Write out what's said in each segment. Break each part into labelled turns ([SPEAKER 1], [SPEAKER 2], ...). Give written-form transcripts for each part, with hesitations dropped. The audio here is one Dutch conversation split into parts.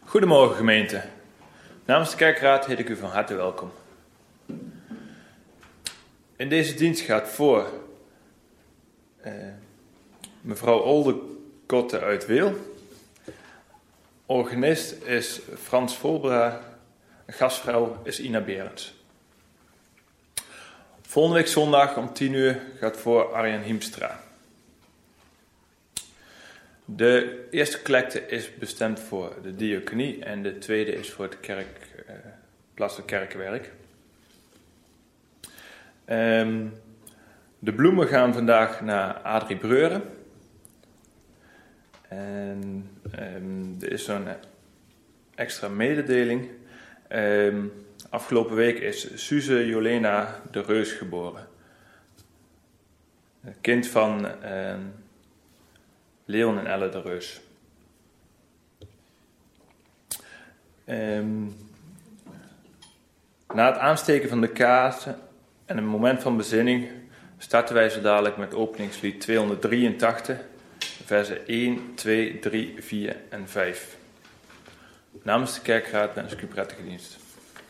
[SPEAKER 1] Goedemorgen gemeente. Namens de kerkraad heet ik u van harte welkom. In deze dienst gaat voor mevrouw Oldekotte uit Weel. Organist is Frans Volbra, gastvrouw is Ina Berends. Volgende week zondag om 10 uur gaat voor Arjen Hiemstra. De eerste collecte is bestemd voor de diaconie en de tweede is voor het plaatselijk kerkenwerk. De bloemen gaan vandaag naar Adrie Breuren. En er is zo'n extra mededeling. Afgelopen week is Suze Jolena de Reus geboren. Een kind van Leon en Elle de Reus. Na het aansteken van de kaarsen en een moment van bezinning starten wij zo dadelijk met openingslied 283, versen 1, 2, 3, 4 en 5. Namens de kerkraad wens ik u prettige dienst.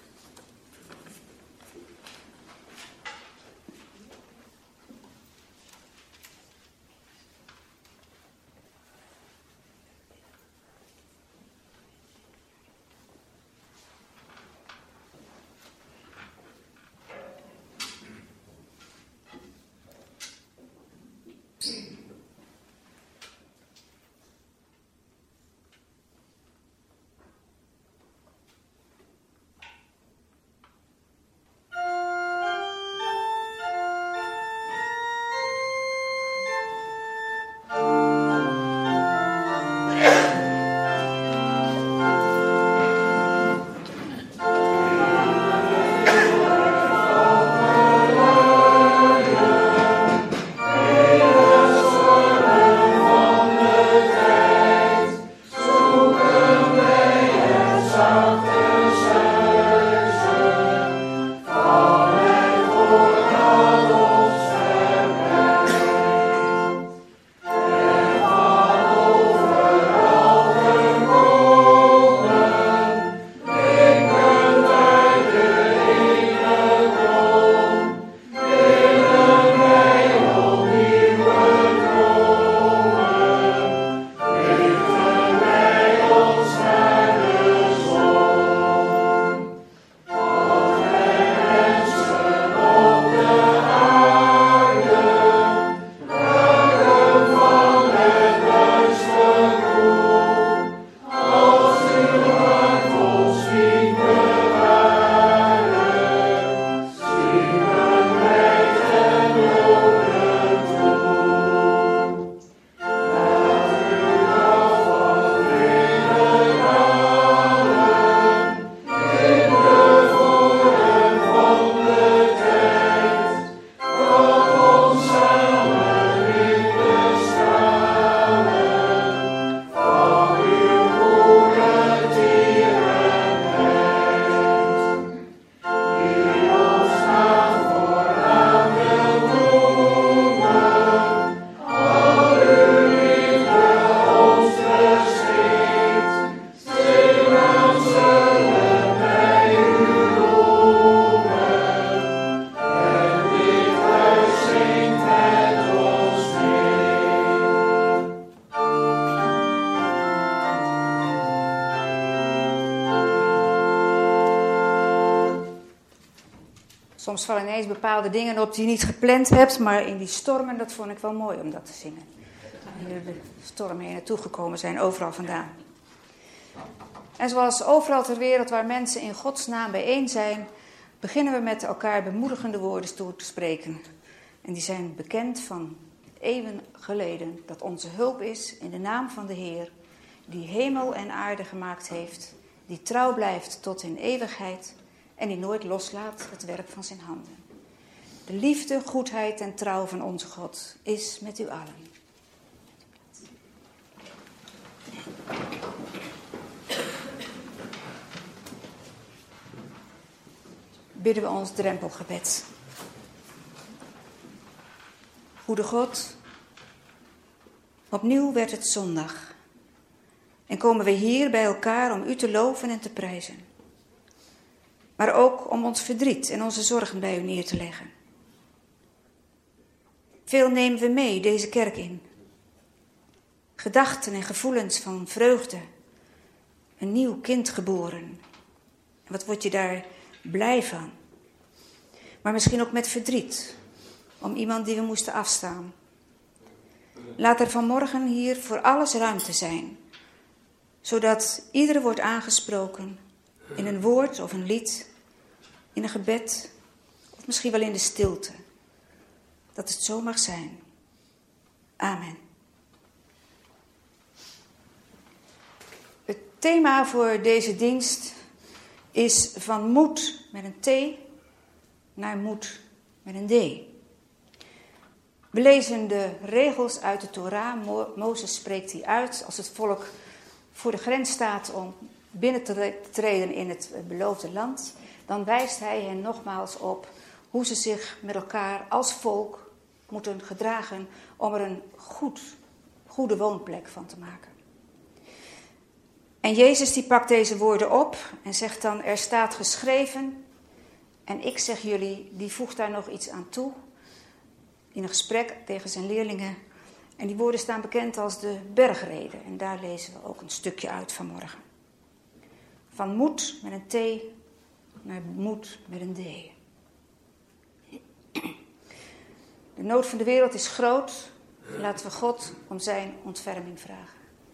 [SPEAKER 2] Soms vallen ineens bepaalde dingen op die je niet gepland hebt, maar in die stormen, dat vond ik wel mooi om dat te zingen. Hier de stormen hier naartoe gekomen zijn, overal vandaan. En zoals overal ter wereld waar mensen in Gods naam bijeen zijn, beginnen we met elkaar bemoedigende woorden toe te spreken. En die zijn bekend van eeuwen geleden, dat onze hulp is in de naam van de Heer, die hemel en aarde gemaakt heeft, die trouw blijft tot in eeuwigheid en die nooit loslaat het werk van zijn handen. De liefde, goedheid en trouw van onze God is met u allen. Bidden we ons drempelgebed. Goede God, opnieuw werd het zondag. En komen we hier bij elkaar om u te loven en te prijzen. Maar ook om ons verdriet en onze zorgen bij u neer te leggen. Veel nemen we mee deze kerk in. Gedachten en gevoelens van vreugde. Een nieuw kind geboren. En wat word je daar blij van? Maar misschien ook met verdriet. Om iemand die we moesten afstaan. Laat er vanmorgen hier voor alles ruimte zijn. Zodat ieder wordt aangesproken. In een woord of een lied. In een gebed. Of misschien wel in de stilte. Dat het zo mag zijn. Amen. Het thema voor deze dienst is van moed met een T naar moed met een D. We lezen de regels uit de Torah. Mozes spreekt die uit als het volk voor de grens staat om binnen te treden in het beloofde land. Dan wijst hij hen nogmaals op hoe ze zich met elkaar als volk moeten gedragen om er een goede woonplek van te maken. En Jezus die pakt deze woorden op en zegt dan, er staat geschreven, en ik zeg jullie, die voegt daar nog iets aan toe, in een gesprek tegen zijn leerlingen. En die woorden staan bekend als de bergrede. En daar lezen we ook een stukje uit vanmorgen. Van moed met een T naar moed met een D. De nood van de wereld is groot. Laten we God om zijn ontferming vragen.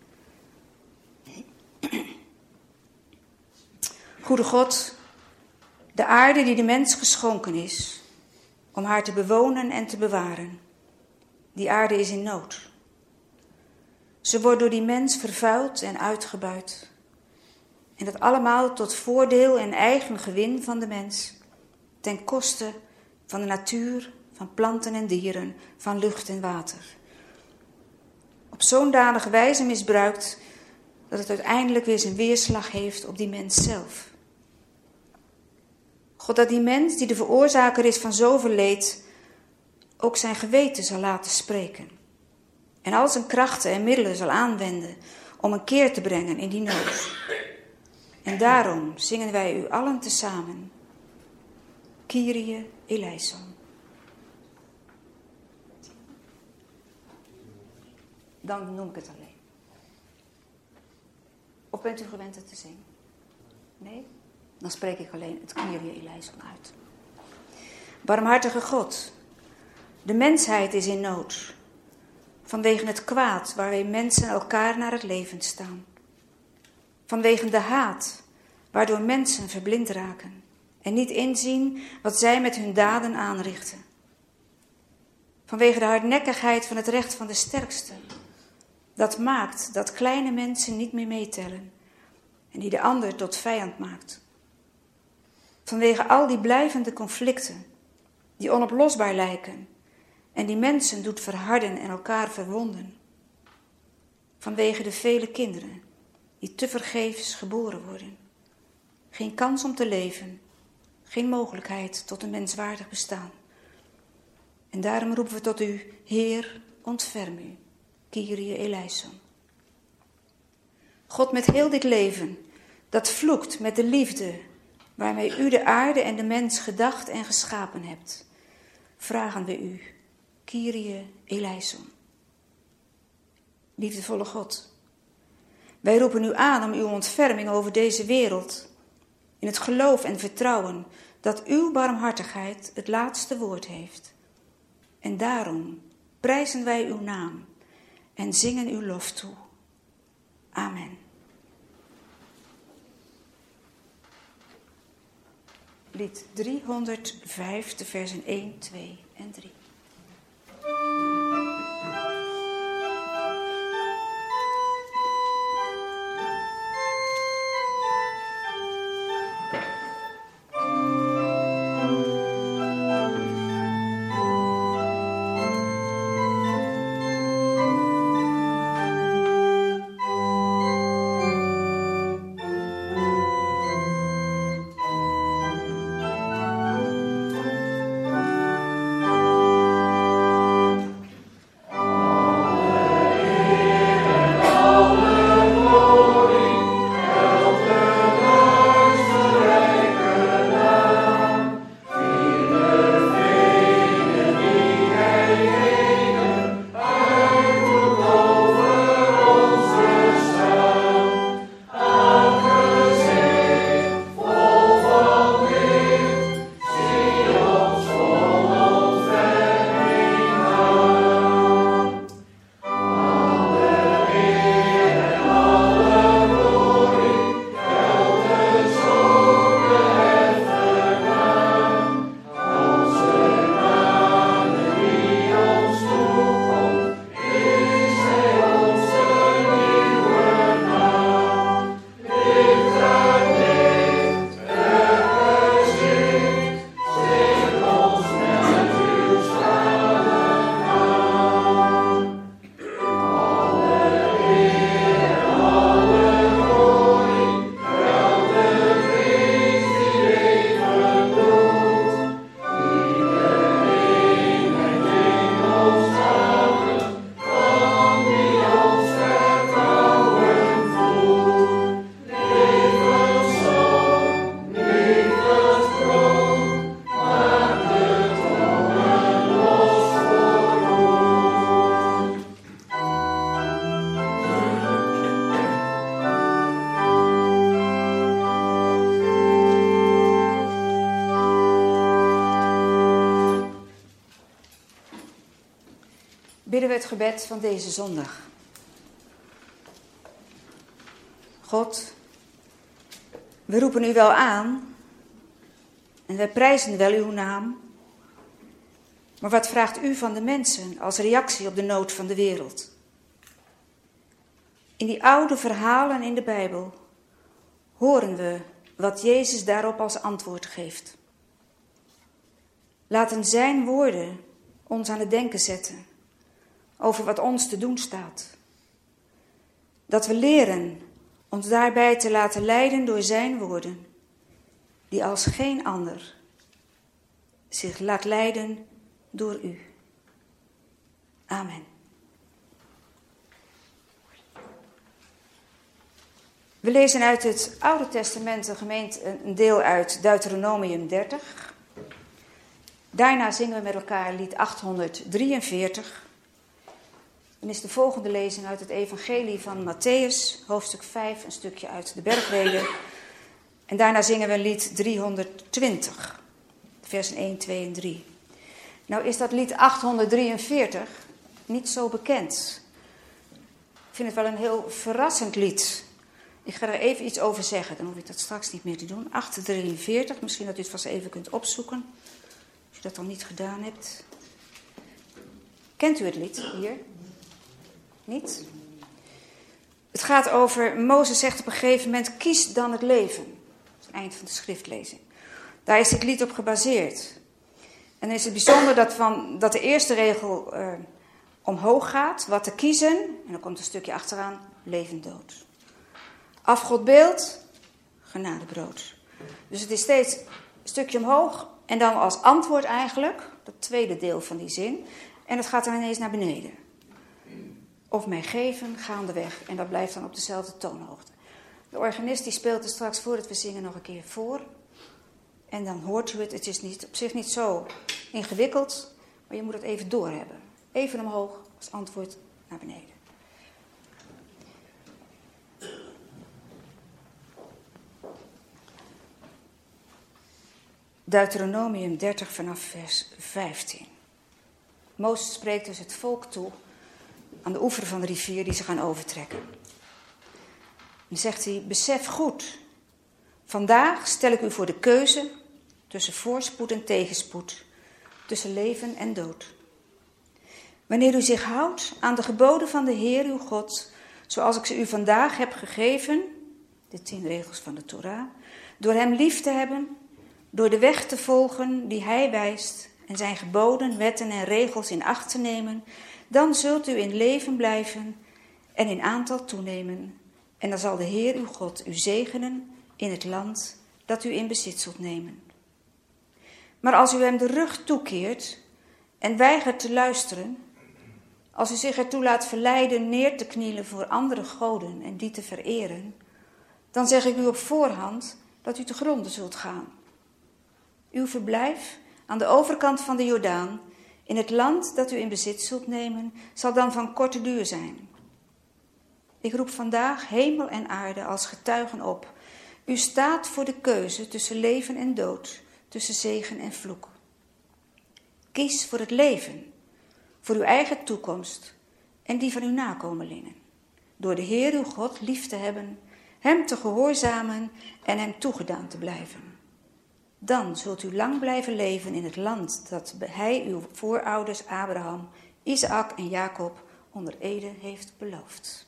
[SPEAKER 2] Goede God, de aarde die de mens geschonken is, om haar te bewonen en te bewaren. Die aarde is in nood. Ze wordt door die mens vervuild en uitgebuit. En dat allemaal tot voordeel en eigen gewin van de mens. Ten koste van de natuur, van planten en dieren, van lucht en water. Op zo'n danige wijze misbruikt dat het uiteindelijk weer zijn weerslag heeft op die mens zelf. God, dat die mens die de veroorzaker is van zoveel leed, ook zijn geweten zal laten spreken. En al zijn krachten en middelen zal aanwenden om een keer te brengen in die nood. En daarom zingen wij u allen tezamen. Kyrie eleison. Dan noem ik het alleen. Of bent u gewend het te zingen? Nee? Dan spreek ik alleen het Kyrie eleison uit. Barmhartige God, de mensheid is in nood. Vanwege het kwaad waarmee mensen elkaar naar het leven staan. Vanwege de haat waardoor mensen verblind raken en niet inzien wat zij met hun daden aanrichten. Vanwege de hardnekkigheid van het recht van de sterkste. Dat maakt dat kleine mensen niet meer meetellen en die de ander tot vijand maakt. Vanwege al die blijvende conflicten die onoplosbaar lijken en die mensen doet verharden en elkaar verwonden. Vanwege de vele kinderen die tevergeefs geboren worden. Geen kans om te leven, geen mogelijkheid tot een menswaardig bestaan. En daarom roepen we tot u, Heer, ontferm u, Kyrie eleison. God, met heel dit leven, dat vloekt met de liefde waarmee u de aarde en de mens gedacht en geschapen hebt, vragen we u, Kyrie eleison. Liefdevolle God, wij roepen u aan om uw ontferming over deze wereld, in het geloof en vertrouwen dat uw barmhartigheid het laatste woord heeft. En daarom prijzen wij uw naam en zingen uw lof toe. Amen. Lied 305, de versen 1, 2 en 3. bidden we het gebed van deze zondag. God, we roepen u wel aan en wij prijzen wel uw naam. Maar wat vraagt u van de mensen als reactie op de nood van de wereld? In die oude verhalen in de Bijbel horen we wat Jezus daarop als antwoord geeft. Laten zijn woorden ons aan het denken zetten over wat ons te doen staat. Dat we leren ons daarbij te laten leiden door zijn woorden, die als geen ander zich laat leiden door u. Amen. We lezen uit het Oude Testament een deel uit Deuteronomium 30. Daarna zingen we met elkaar lied 843. Dan is de volgende lezing uit het Evangelie van Mattheüs, hoofdstuk 5, een stukje uit de Bergrede. En daarna zingen we lied 320, versen 1, 2 en 3. Nou is dat lied 843 niet zo bekend. Ik vind het wel een heel verrassend lied. Ik ga er even iets over zeggen, dan hoef ik dat straks niet meer te doen. 843, misschien dat u het vast even kunt opzoeken, als u dat al niet gedaan hebt. Kent u het lied hier? Niet? Het gaat over, Mozes zegt op een gegeven moment, kies dan het leven. Dat is het eind van de schriftlezing. Daar is dit lied op gebaseerd. En dan is het bijzonder dat de eerste regel omhoog gaat, wat te kiezen. En dan komt een stukje achteraan, leven dood. Afgodbeeld, genadebrood. Dus het is steeds een stukje omhoog en dan als antwoord eigenlijk, dat tweede deel van die zin. En het gaat dan ineens naar beneden. Of mij geven, gaandeweg. En dat blijft dan op dezelfde toonhoogte. De organist die speelt er straks voordat we zingen nog een keer voor. En dan hoort u het. Het is op zich niet zo ingewikkeld, maar je moet het even doorhebben. Even omhoog als antwoord naar beneden. Deuteronomium 30 vanaf vers 15. Mozes spreekt dus het volk toe aan de oever van de rivier die ze gaan overtrekken. Dan zegt hij, besef goed, vandaag stel ik u voor de keuze tussen voorspoed en tegenspoed, tussen leven en dood. Wanneer u zich houdt aan de geboden van de Heer uw God, zoals ik ze u vandaag heb gegeven, de 10 regels van de Torah, door hem lief te hebben, door de weg te volgen die hij wijst en zijn geboden, wetten en regels in acht te nemen, dan zult u in leven blijven en in aantal toenemen. En dan zal de Heer uw God u zegenen in het land dat u in bezit zult nemen. Maar als u hem de rug toekeert en weigert te luisteren, als u zich ertoe laat verleiden neer te knielen voor andere goden en die te vereren, dan zeg ik u op voorhand dat u te gronde zult gaan. Uw verblijf aan de overkant van de Jordaan, in het land dat u in bezit zult nemen, zal dan van korte duur zijn. Ik roep vandaag hemel en aarde als getuigen op. U staat voor de keuze tussen leven en dood, tussen zegen en vloek. Kies voor het leven, voor uw eigen toekomst en die van uw nakomelingen. Door de Heer uw God lief te hebben, hem te gehoorzamen en hem toegedaan te blijven. Dan zult u lang blijven leven in het land dat hij uw voorouders Abraham, Isaac en Jacob onder ede heeft beloofd.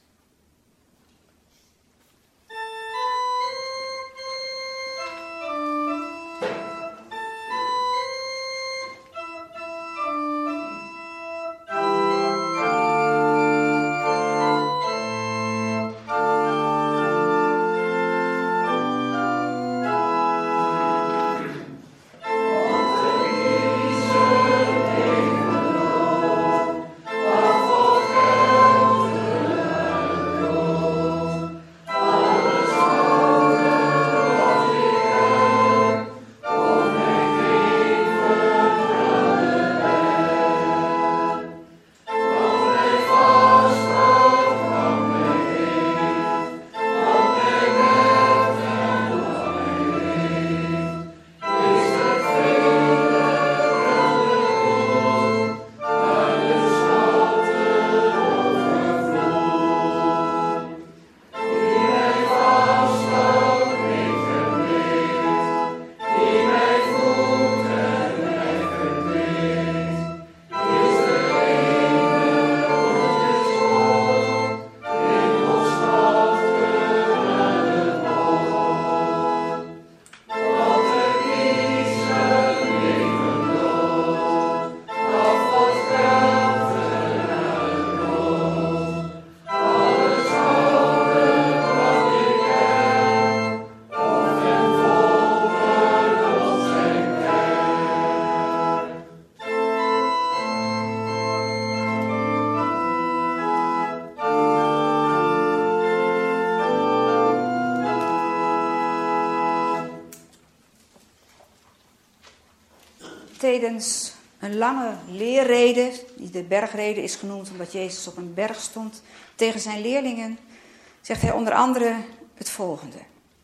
[SPEAKER 2] tijdens een lange leerrede, die de bergrede is genoemd omdat Jezus op een berg stond, tegen zijn leerlingen, zegt hij onder andere het volgende.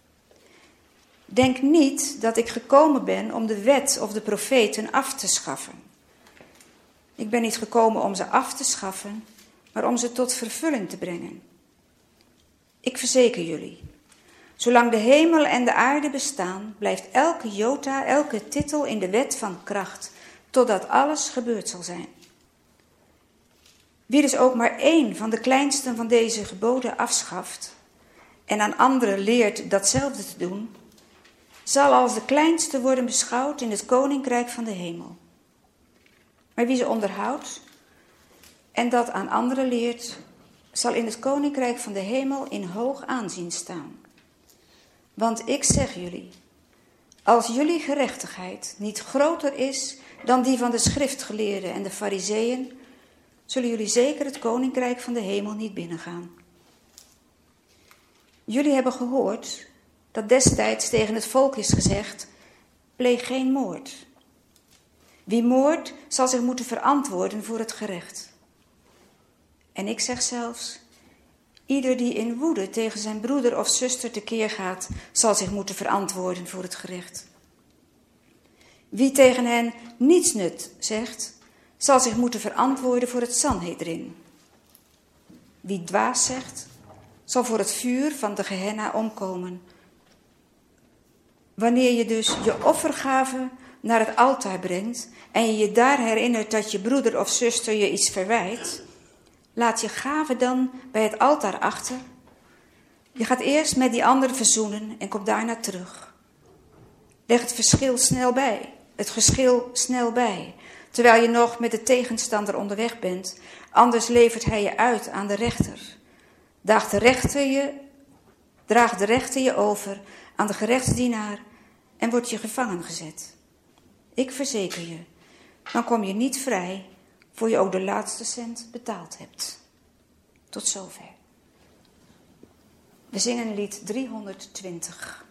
[SPEAKER 2] Denk niet dat ik gekomen ben om de wet of de profeten af te schaffen. Ik ben niet gekomen om ze af te schaffen, maar om ze tot vervulling te brengen. Ik verzeker jullie, zolang de hemel en de aarde bestaan, blijft elke jota, elke titel in de wet van kracht, totdat alles gebeurd zal zijn. Wie dus ook maar één van de kleinsten van deze geboden afschaft en aan anderen leert datzelfde te doen, zal als de kleinste worden beschouwd in het koninkrijk van de hemel. Maar wie ze onderhoudt en dat aan anderen leert, zal in het koninkrijk van de hemel in hoog aanzien staan. Want ik zeg jullie, als jullie gerechtigheid niet groter is dan die van de schriftgeleerden en de farizeeën, zullen jullie zeker het koninkrijk van de hemel niet binnengaan. Jullie hebben gehoord dat destijds tegen het volk is gezegd, pleeg geen moord. Wie moordt, zal zich moeten verantwoorden voor het gerecht. En ik zeg zelfs, ieder die in woede tegen zijn broeder of zuster tekeer gaat, zal zich moeten verantwoorden voor het gerecht. Wie tegen hen niets nut zegt, zal zich moeten verantwoorden voor het Sanhedrin. Wie dwaas zegt, zal voor het vuur van de Gehenna omkomen. Wanneer je dus je offergave naar het altaar brengt en je je daar herinnert dat je broeder of zuster je iets verwijt, laat je gave dan bij het altaar achter. Je gaat eerst met die ander verzoenen en komt daarna terug. Leg het geschil snel bij, terwijl je nog met de tegenstander onderweg bent, anders levert hij je uit aan de rechter. Draag de rechter je over aan de gerechtsdienaar en wordt je gevangen gezet. Ik verzeker je, dan kom je niet vrij voor je ook de laatste cent betaald hebt. Tot zover. We zingen lied 320.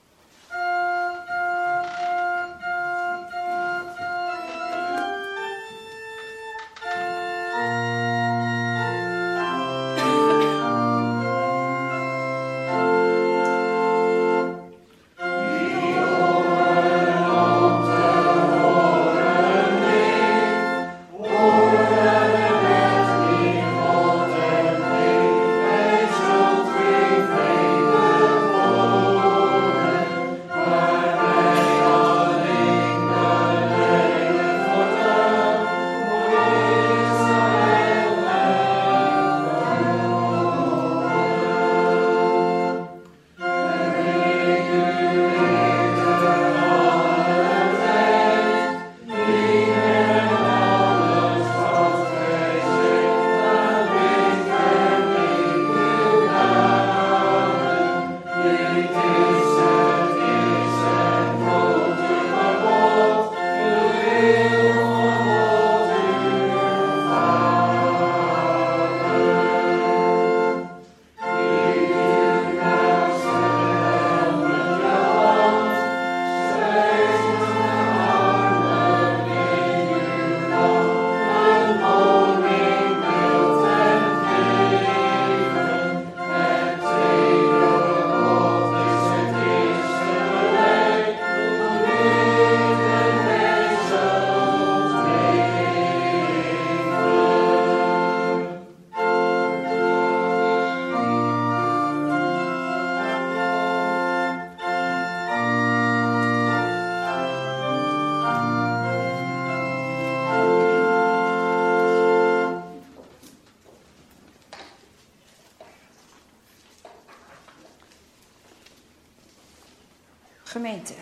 [SPEAKER 2] Gemeente,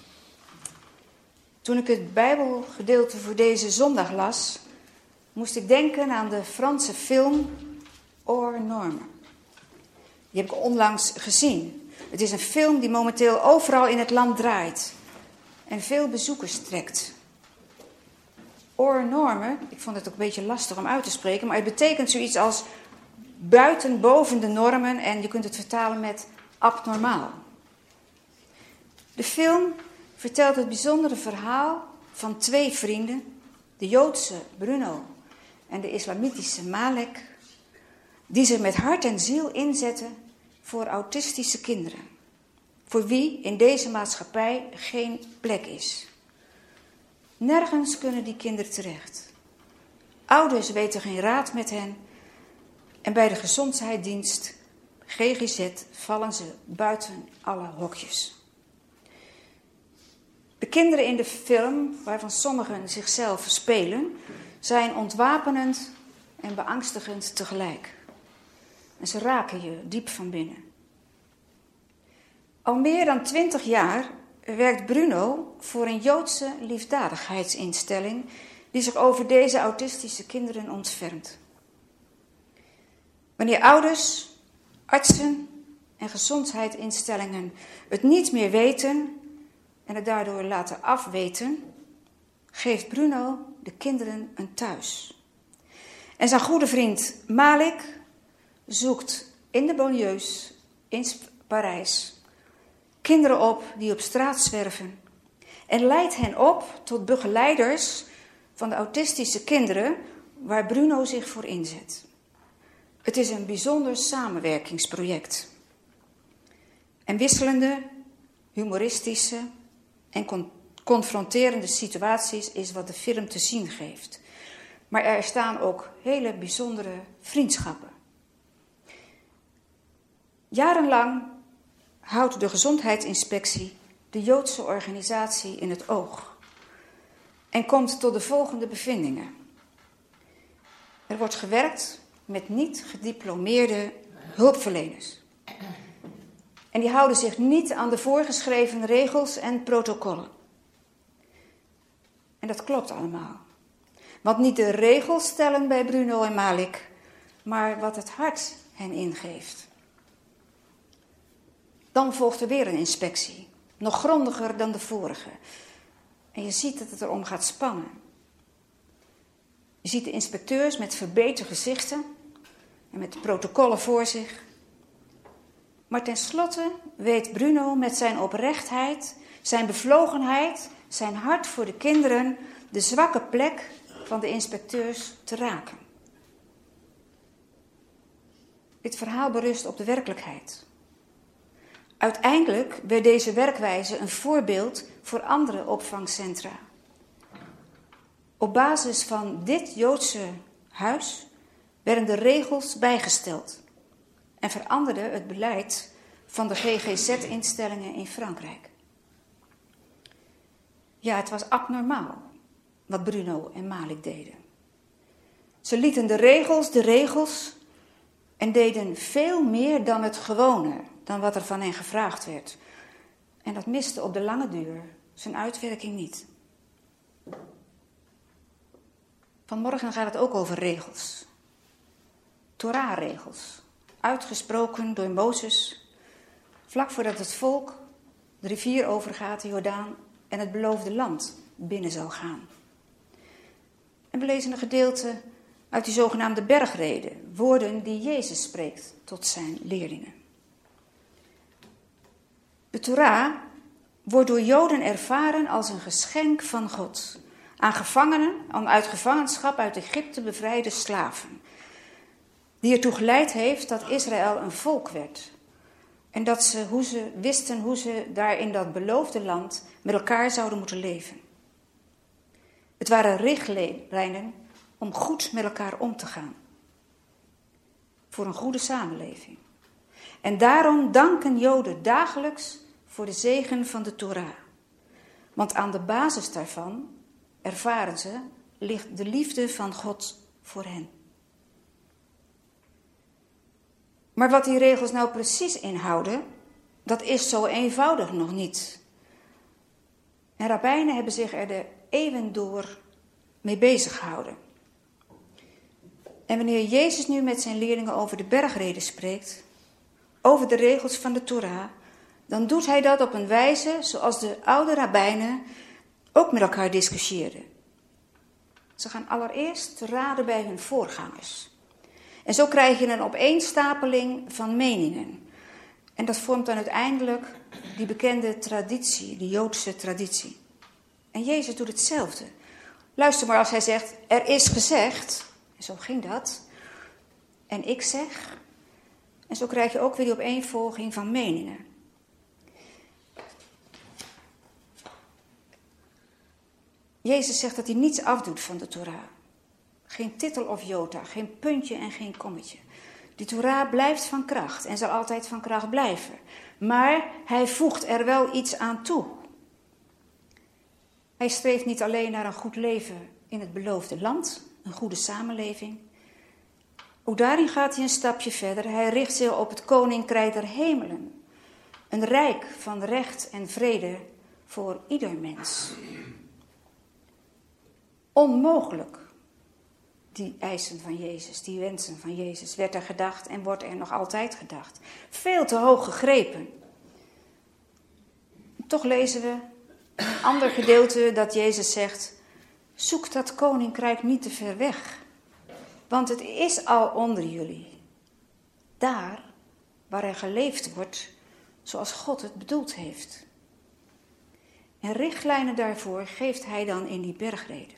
[SPEAKER 2] toen ik het Bijbelgedeelte voor deze zondag las, moest ik denken aan de Franse film Hors Normes. Die heb ik onlangs gezien. Het is een film die momenteel overal in het land draait en veel bezoekers trekt. Hors Normes, ik vond het ook een beetje lastig om uit te spreken, maar het betekent zoiets als buiten, boven de normen en je kunt het vertalen met abnormaal. De film vertelt het bijzondere verhaal van 2 vrienden, de Joodse Bruno en de islamitische Malek, die zich met hart en ziel inzetten voor autistische kinderen, voor wie in deze maatschappij geen plek is. Nergens kunnen die kinderen terecht. Ouders weten geen raad met hen en bij de gezondheidsdienst GGZ vallen ze buiten alle hokjes. De kinderen in de film, waarvan sommigen zichzelf spelen, zijn ontwapenend en beangstigend tegelijk. En ze raken je diep van binnen. Al meer dan 20 jaar werkt Bruno voor een Joodse liefdadigheidsinstelling die zich over deze autistische kinderen ontfermt. Wanneer ouders, artsen en gezondheidsinstellingen het niet meer weten en het daardoor laten afweten, geeft Bruno de kinderen een thuis. En zijn goede vriend Malik zoekt in de banlieues in Parijs kinderen op die op straat zwerven en leidt hen op tot begeleiders van de autistische kinderen waar Bruno zich voor inzet. Het is een bijzonder samenwerkingsproject. En wisselende, humoristische en confronterende situaties is wat de film te zien geeft. Maar er staan ook hele bijzondere vriendschappen. Jarenlang houdt de gezondheidsinspectie de Joodse organisatie in het oog en komt tot de volgende bevindingen. Er wordt gewerkt met niet gediplomeerde hulpverleners. En die houden zich niet aan de voorgeschreven regels en protocollen. En dat klopt allemaal. Want niet de regels stellen bij Bruno en Malik, maar wat het hart hen ingeeft. Dan volgt er weer een inspectie, nog grondiger dan de vorige. En je ziet dat het erom gaat spannen. Je ziet de inspecteurs met verbeten gezichten en met protocollen voor zich. Maar tenslotte weet Bruno met zijn oprechtheid, zijn bevlogenheid, zijn hart voor de kinderen de zwakke plek van de inspecteurs te raken. Dit verhaal berust op de werkelijkheid. Uiteindelijk werd deze werkwijze een voorbeeld voor andere opvangcentra. Op basis van dit Joodse huis werden de regels bijgesteld en veranderde het beleid van de GGZ-instellingen in Frankrijk. Ja, het was abnormaal wat Bruno en Malik deden. Ze lieten de regels en deden veel meer dan het gewone, dan wat er van hen gevraagd werd. En dat miste op de lange duur zijn uitwerking niet. Vanmorgen gaat het ook over regels. Torah-regels, uitgesproken door Mozes, vlak voordat het volk de rivier overgaat, de Jordaan, en het beloofde land binnen zal gaan. En we lezen een gedeelte uit die zogenaamde bergrede, woorden die Jezus spreekt tot zijn leerlingen. De Torah wordt door Joden ervaren als een geschenk van God aan gevangenen, aan uit gevangenschap uit Egypte bevrijde slaven, die ertoe geleid heeft dat Israël een volk werd en dat ze wisten hoe ze daar in dat beloofde land met elkaar zouden moeten leven. Het waren richtlijnen om goed met elkaar om te gaan, voor een goede samenleving. En daarom danken Joden dagelijks voor de zegen van de Torah. Want aan de basis daarvan ervaren ze ligt de liefde van God voor hen. Maar wat die regels nou precies inhouden, dat is zo eenvoudig nog niet. En rabbijnen hebben zich er de eeuwen door mee bezig gehouden. En wanneer Jezus nu met zijn leerlingen over de bergrede spreekt, over de regels van de Torah, dan doet hij dat op een wijze zoals de oude rabbijnen ook met elkaar discussieerden. Ze gaan allereerst te raden bij hun voorgangers. En zo krijg je een opeenstapeling van meningen. En dat vormt dan uiteindelijk die bekende traditie, die Joodse traditie. En Jezus doet hetzelfde. Luister maar als hij zegt, er is gezegd. En zo ging dat. En ik zeg. En zo krijg je ook weer die opeenvolging van meningen. Jezus zegt dat hij niets afdoet van de Torah. Geen titel of jota, geen puntje en geen kommetje. Die Torah blijft van kracht en zal altijd van kracht blijven. Maar hij voegt er wel iets aan toe. Hij streeft niet alleen naar een goed leven in het beloofde land, een goede samenleving. Ook daarin gaat hij een stapje verder. Hij richt zich op het koninkrijk der hemelen. Een rijk van recht en vrede voor ieder mens. Onmogelijk, die eisen van Jezus, die wensen van Jezus, werd er gedacht en wordt er nog altijd gedacht. Veel te hoog gegrepen. Toch lezen we in een ander gedeelte dat Jezus zegt, zoek dat koninkrijk niet te ver weg, want het is al onder jullie. Daar waar er geleefd wordt zoals God het bedoeld heeft. En richtlijnen daarvoor geeft hij dan in die bergreden.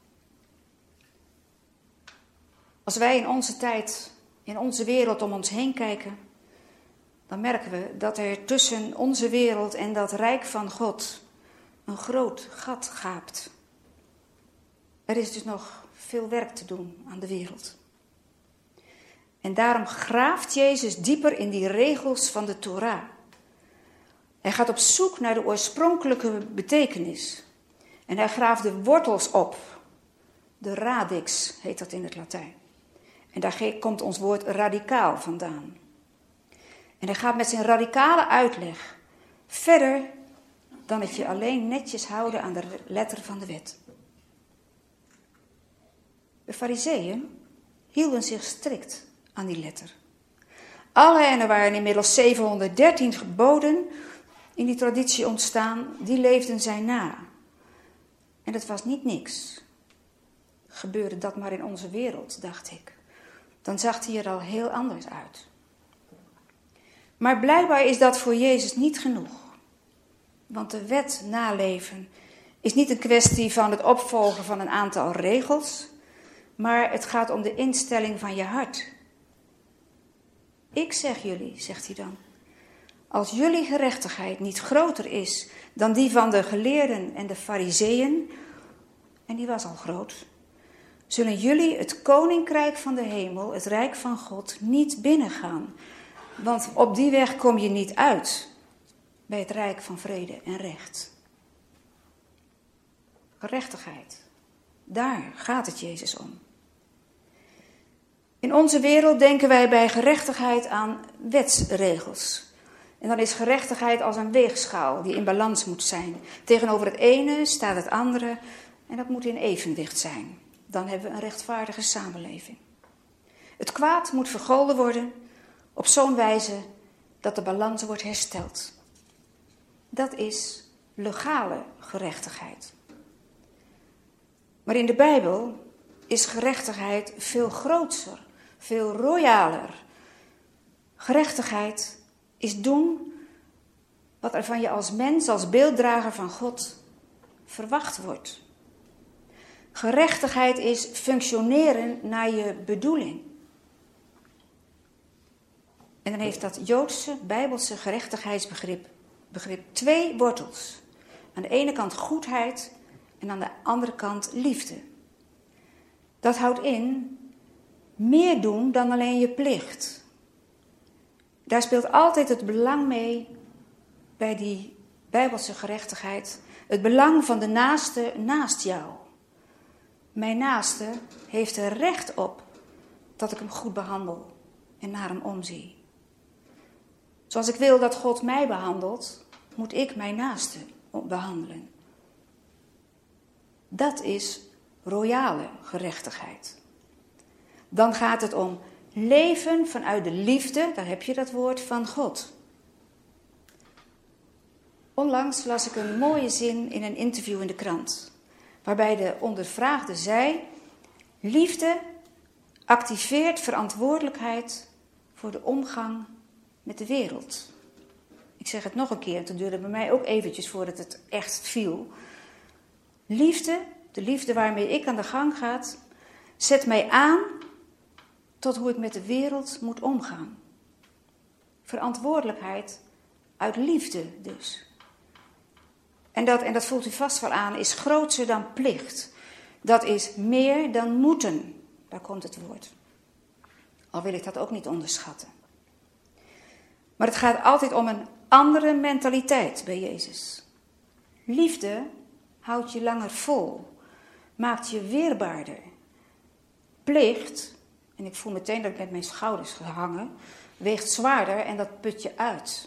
[SPEAKER 2] Als wij in onze tijd, in onze wereld om ons heen kijken, dan merken we dat er tussen onze wereld en dat rijk van God een groot gat gaapt. Er is dus nog veel werk te doen aan de wereld. En daarom graaft Jezus dieper in die regels van de Torah. Hij gaat op zoek naar de oorspronkelijke betekenis. En hij graaft de wortels op. De radix heet dat in het Latijn. En daar komt ons woord radicaal vandaan. En hij gaat met zijn radicale uitleg verder dan het je alleen netjes houden aan de letter van de wet. De Farizeeën hielden zich strikt aan die letter. En er waren inmiddels 713 geboden in die traditie ontstaan, die leefden zij na. En dat was niet niks. Gebeurde dat maar in onze wereld, dacht ik. Dan zag hij er al heel anders uit. Maar blijkbaar is dat voor Jezus niet genoeg. Want de wet naleven is niet een kwestie van het opvolgen van een aantal regels, maar het gaat om de instelling van je hart. Ik zeg jullie, zegt hij dan, als jullie gerechtigheid niet groter is dan die van de geleerden en de farizeeën, en die was al groot, zullen jullie het koninkrijk van de hemel, het rijk van God, niet binnengaan. Want op die weg kom je niet uit bij het rijk van vrede en recht. Gerechtigheid, daar gaat het Jezus om. In onze wereld denken wij bij gerechtigheid aan wetsregels. En dan is gerechtigheid als een weegschaal die in balans moet zijn. Tegenover het ene staat het andere en dat moet in evenwicht zijn. Dan hebben we een rechtvaardige samenleving. Het kwaad moet vergolden worden op zo'n wijze dat de balans wordt hersteld. Dat is legale gerechtigheid. Maar in de Bijbel is gerechtigheid veel groter, veel royaler. Gerechtigheid is doen wat er van je als mens, als beelddrager van God verwacht wordt. Gerechtigheid is functioneren naar je bedoeling. En dan heeft dat Joodse, Bijbelse gerechtigheidsbegrip twee wortels. Aan de ene kant goedheid en aan de andere kant liefde. Dat houdt in meer doen dan alleen je plicht. Daar speelt altijd het belang mee bij die Bijbelse gerechtigheid. Het belang van de naaste naast jou. Mijn naaste heeft er recht op dat ik hem goed behandel en naar hem omzie. Zoals ik wil dat God mij behandelt, moet ik mijn naaste behandelen. Dat is royale gerechtigheid. Dan gaat het om leven vanuit de liefde, daar heb je dat woord, van God. Onlangs las ik een mooie zin in een interview in de krant, waarbij de ondervraagde zei: liefde activeert verantwoordelijkheid voor de omgang met de wereld. Ik zeg het nog een keer, en toen duurde het bij mij ook eventjes voordat het echt viel. Liefde, de liefde waarmee ik aan de gang ga, zet mij aan tot hoe ik met de wereld moet omgaan. Verantwoordelijkheid uit liefde dus. En dat voelt u vast wel aan, is groter dan plicht. Dat is meer dan moeten. Daar komt het woord. Al wil ik dat ook niet onderschatten. Maar het gaat altijd om een andere mentaliteit bij Jezus. Liefde houdt je langer vol, maakt je weerbaarder. Plicht, en ik voel meteen dat ik met mijn schouders gehangen, weegt zwaarder en dat put je uit.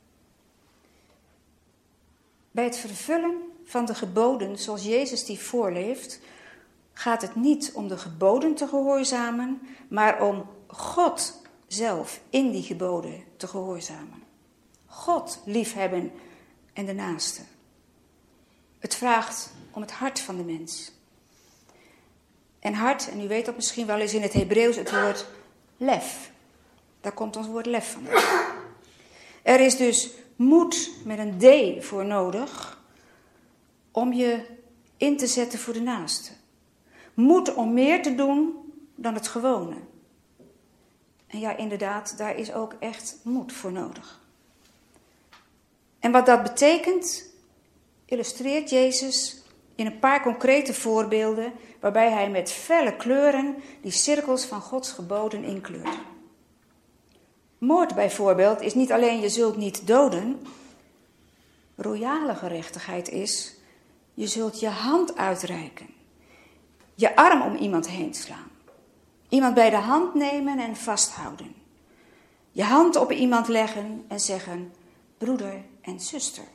[SPEAKER 2] Bij het vervullen van de geboden zoals Jezus die voorleeft, gaat het niet om de geboden te gehoorzamen, maar om God zelf in die geboden te gehoorzamen. God liefhebben en de naaste. Het vraagt om het hart van de mens. En hart, en u weet dat misschien wel, is in het Hebreeuws het woord lef. Daar komt ons woord lef van. Er is dus moed met een D voor nodig om je in te zetten voor de naaste. Moed om meer te doen dan het gewone. En ja, inderdaad, daar is ook echt moed voor nodig. En wat dat betekent, illustreert Jezus in een paar concrete voorbeelden, waarbij hij met felle kleuren die cirkels van Gods geboden inkleurt. Moord bijvoorbeeld is niet alleen je zult niet doden. Royale gerechtigheid is, je zult je hand uitreiken. Je arm om iemand heen slaan. Iemand bij de hand nemen en vasthouden. Je hand op iemand leggen en zeggen, broeder en zuster.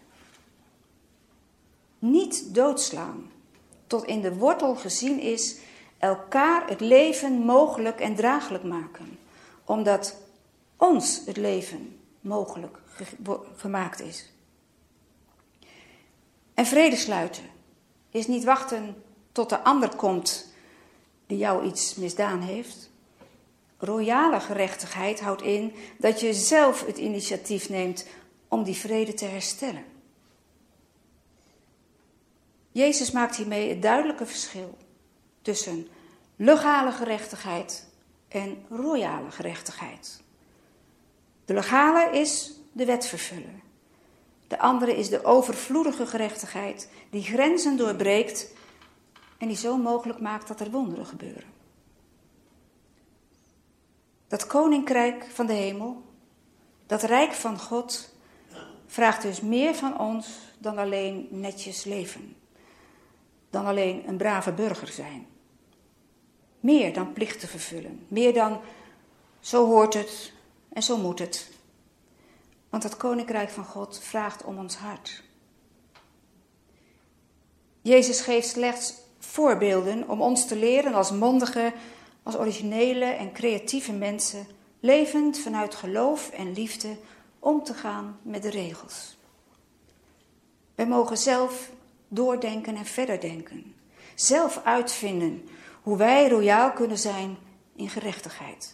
[SPEAKER 2] Niet doodslaan, tot in de wortel gezien is, elkaar het leven mogelijk en draaglijk maken. Omdat ons het leven mogelijk gemaakt is. En vrede sluiten is niet wachten tot de ander komt die jou iets misdaan heeft. Royale gerechtigheid houdt in dat je zelf het initiatief neemt om die vrede te herstellen. Jezus maakt hiermee het duidelijke verschil tussen legale gerechtigheid en royale gerechtigheid. De legale is de wet vervullen. De andere is de overvloedige gerechtigheid die grenzen doorbreekt en die zo mogelijk maakt dat er wonderen gebeuren. Dat koninkrijk van de hemel, dat rijk van God, vraagt dus meer van ons dan alleen netjes leven. Dan alleen een brave burger zijn. Meer dan plichten vervullen. Meer dan zo hoort het en zo moet het. Want het koninkrijk van God vraagt om ons hart. Jezus geeft slechts voorbeelden om ons te leren als mondige, als originele en creatieve mensen, levend vanuit geloof en liefde, om te gaan met de regels. Wij mogen zelf doordenken en verder denken. Zelf uitvinden hoe wij royaal kunnen zijn in gerechtigheid.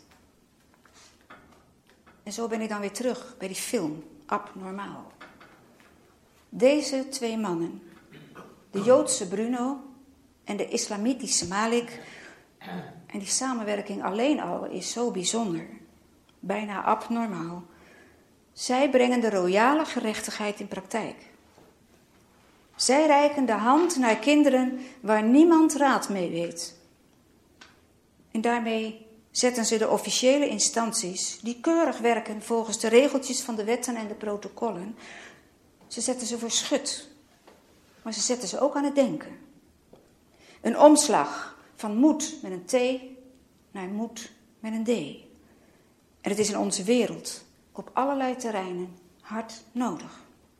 [SPEAKER 2] En zo ben ik dan weer terug bij die film, Abnormaal. Deze twee mannen, de Joodse Bruno en de islamitische Malik, en die samenwerking alleen al is zo bijzonder, bijna abnormaal. Zij brengen de royale gerechtigheid in praktijk. Zij reiken de hand naar kinderen waar niemand raad mee weet. En daarmee zetten ze de officiële instanties, die keurig werken volgens de regeltjes van de wetten en de protocollen, ze zetten ze voor schut. Maar ze zetten ze ook aan het denken. Een omslag van moed met een T naar moed met een D. En het is in onze wereld op allerlei terreinen hard nodig.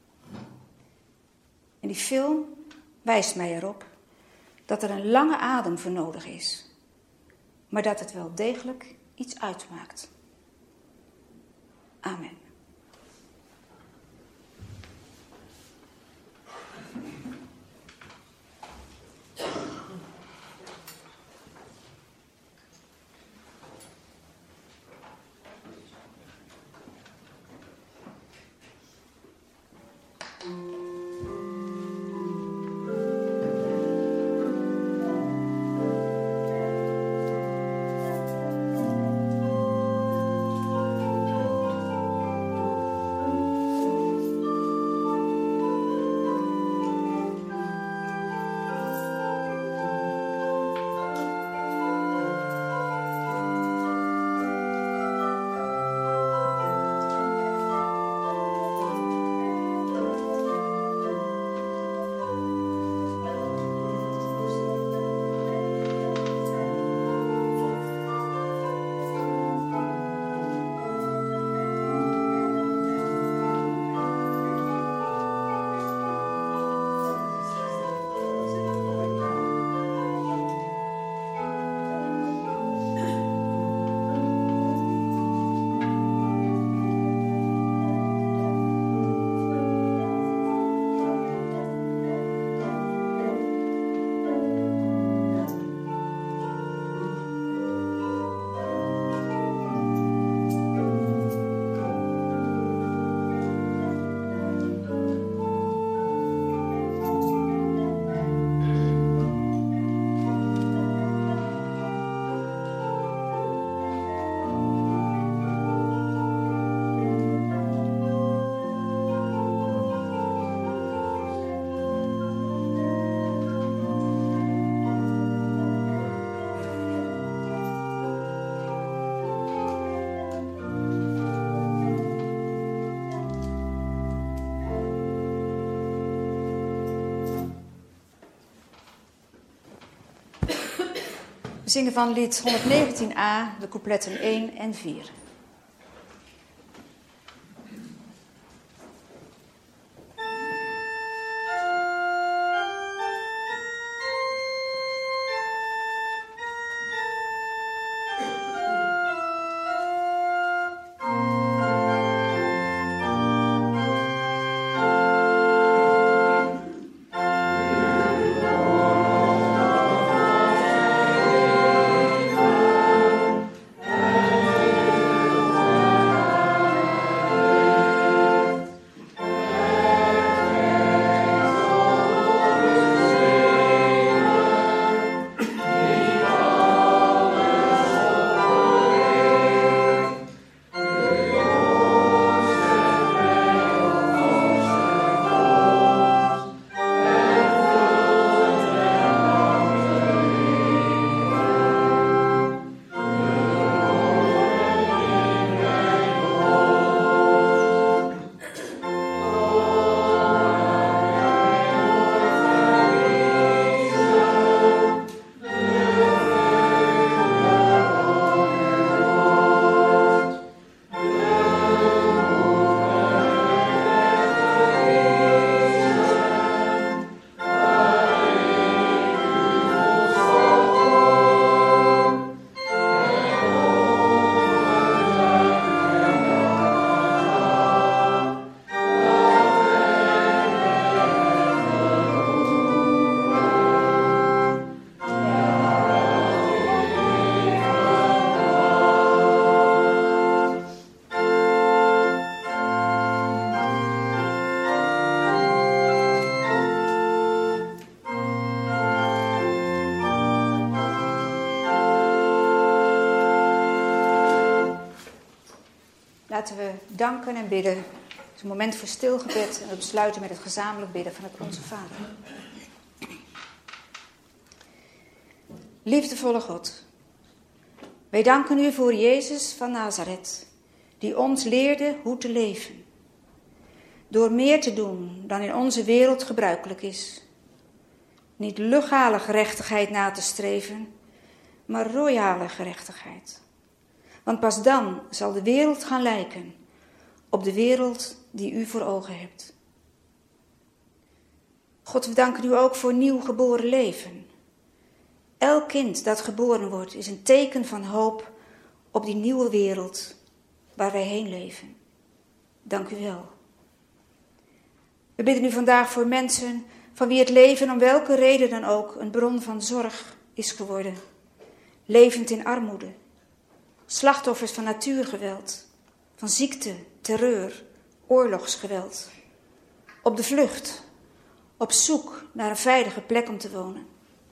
[SPEAKER 2] En die film wijst mij erop dat er een lange adem voor nodig is. Maar dat het wel degelijk iets uitmaakt. Amen. zingen van lied 119a, de coupletten 1 en 4. Laten we danken en bidden. Het is een moment voor stilgebed en we besluiten met het gezamenlijk bidden van het Onze Vader. Liefdevolle God, wij danken u voor Jezus van Nazareth, die ons leerde hoe te leven. Door meer te doen dan in onze wereld gebruikelijk is. Niet legale gerechtigheid na te streven, maar royale gerechtigheid. Want pas dan zal de wereld gaan lijken op de wereld die u voor ogen hebt. God, we danken u ook voor nieuw geboren leven. Elk kind dat geboren wordt is een teken van hoop op die nieuwe wereld waar wij heen leven. Dank u wel. We bidden u vandaag voor mensen van wie het leven om welke reden dan ook een bron van zorg is geworden. Levend in armoede. Slachtoffers van natuurgeweld, van ziekte, terreur, oorlogsgeweld. Op de vlucht, op zoek naar een veilige plek om te wonen.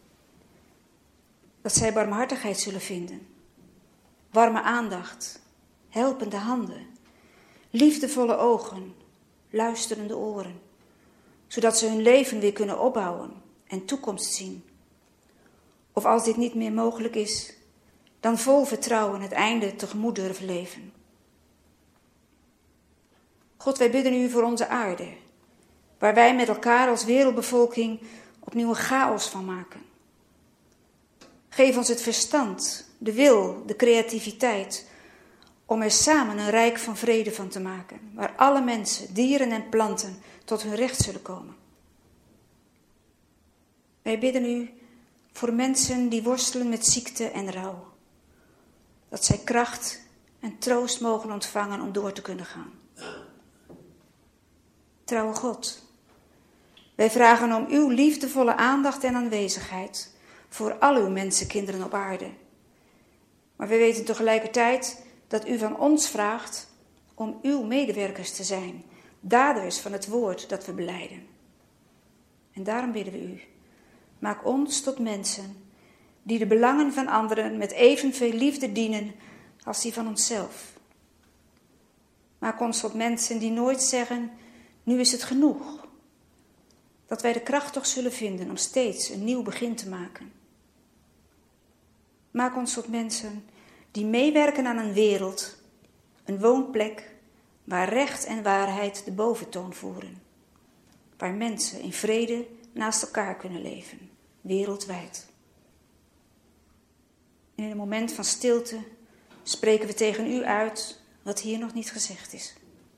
[SPEAKER 2] Dat zij barmhartigheid zullen vinden. Warme aandacht, helpende handen, liefdevolle ogen, luisterende oren. Zodat ze hun leven weer kunnen opbouwen en toekomst zien. Of als dit niet meer mogelijk is, dan vol vertrouwen het einde tegemoet durven leven. God, wij bidden u voor onze aarde, waar wij met elkaar als wereldbevolking opnieuw een chaos van maken. Geef ons het verstand, de wil, de creativiteit, om er samen een rijk van vrede van te maken, waar alle mensen, dieren en planten tot hun recht zullen komen. Wij bidden u voor mensen die worstelen met ziekte en rouw. Dat zij kracht en troost mogen ontvangen om door te kunnen gaan. Trouwe God, wij vragen om uw liefdevolle aandacht en aanwezigheid voor al uw mensenkinderen op aarde. Maar wij weten tegelijkertijd dat u van ons vraagt om uw medewerkers te zijn, daders van het woord dat we belijden. En daarom bidden we u, maak ons tot mensen die de belangen van anderen met evenveel liefde dienen als die van onszelf. Maak ons tot mensen die nooit zeggen, nu is het genoeg. Dat wij de kracht toch zullen vinden om steeds een nieuw begin te maken. Maak ons tot mensen die meewerken aan een wereld, een woonplek, waar recht en waarheid de boventoon voeren. Waar mensen in vrede naast elkaar kunnen leven, wereldwijd. En in een moment van stilte spreken we tegen u uit wat hier nog niet gezegd is.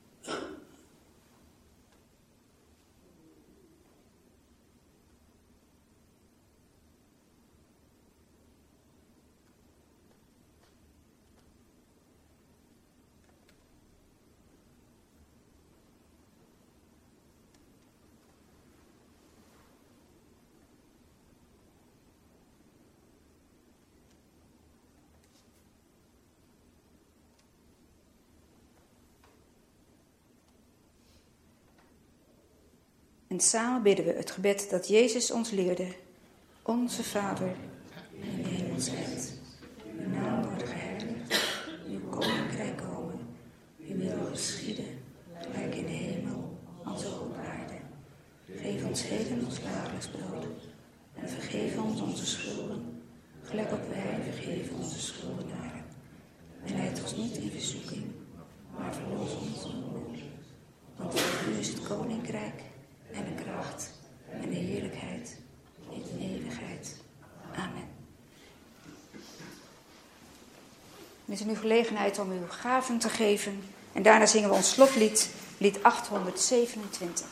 [SPEAKER 2] En samen bidden we het gebed dat Jezus ons leerde. Onze Vader, in de hemel zijt. Uw naam wordt geheiligd. Uw koninkrijk komen. Uw wil geschieden, gelijk in de hemel, als ook op aarde. Geef ons heden ons dagelijks brood. En vergeef ons onze schulden, gelijk ook wij vergeven onze schuldenaren. En leid ons niet in verzoeking, maar verlos ons van het kwaad. Want voor u is het koninkrijk en de kracht en de heerlijkheid in de eeuwigheid. Amen. Het is nu gelegenheid om uw gaven te geven. En daarna zingen we ons slotlied, lied 827.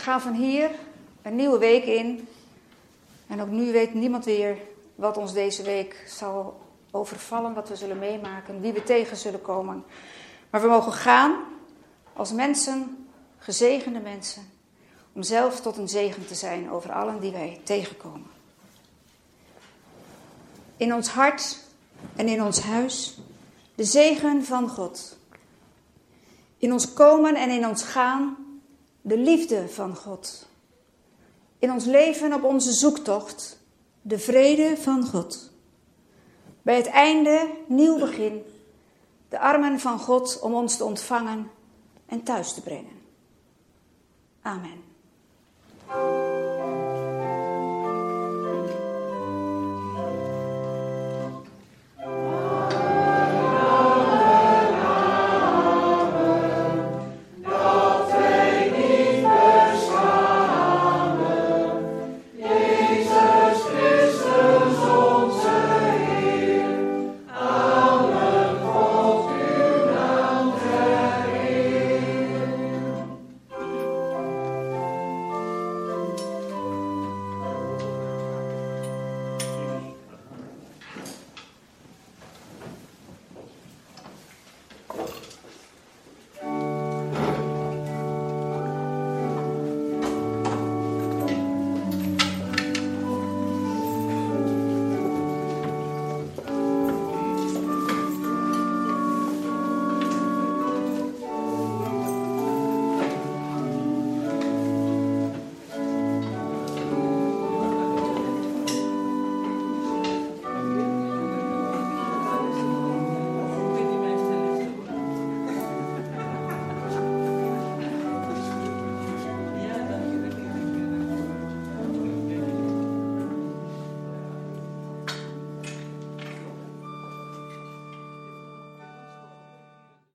[SPEAKER 2] gaan van hier een nieuwe week in. En ook nu weet niemand weer wat ons deze week zal overvallen, wat we zullen meemaken, wie we tegen zullen komen. Maar we mogen gaan als mensen, gezegende mensen, om zelf tot een zegen te zijn over allen die wij tegenkomen. In ons hart en in ons huis de zegen van God. In ons komen en in ons gaan de liefde van God. In ons leven op onze zoektocht de vrede van God. Bij het einde nieuw begin, de armen van God om ons te ontvangen en thuis te brengen. Amen.